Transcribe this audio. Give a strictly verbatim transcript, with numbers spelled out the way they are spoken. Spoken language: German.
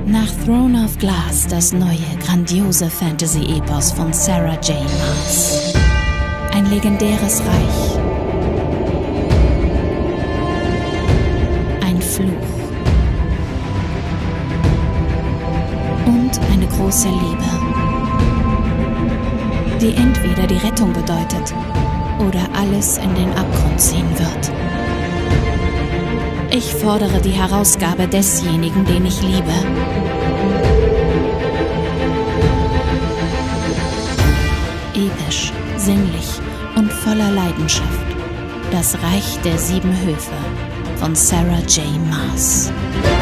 Nach Throne of Glass, das neue, grandiose Fantasy-Epos von Sarah J. Maas. Ein legendäres Reich. Ein Fluch. Und eine große Liebe, die entweder die Rettung bedeutet oder alles in den Abgrund ziehen wird. Ich fordere die Herausgabe desjenigen, den ich liebe. Episch, sinnlich und voller Leidenschaft. Das Reich der sieben Höfe von Sarah J. Maas.